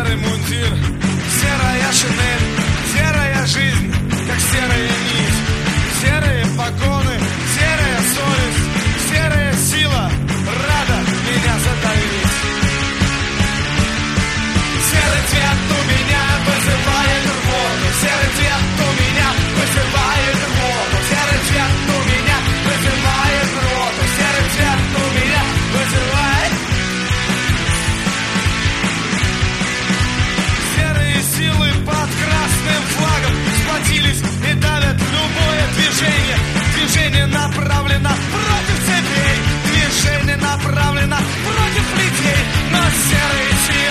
серый мундир, серая шинель, серая жизнь, как серая нить, серые погоны, серая совесть, серая сила, рада меня задавить. Серый цвет у меня вызывает рвоту, серый цвет у меня вызывает рвоту, серый цвет у меня вызывает рвоту, серый цвет у меня вызывает. Серые силы под красным флагом сплотились и давят любое движение. Движение направлено против цепей, движение направлено против людей, но серые силы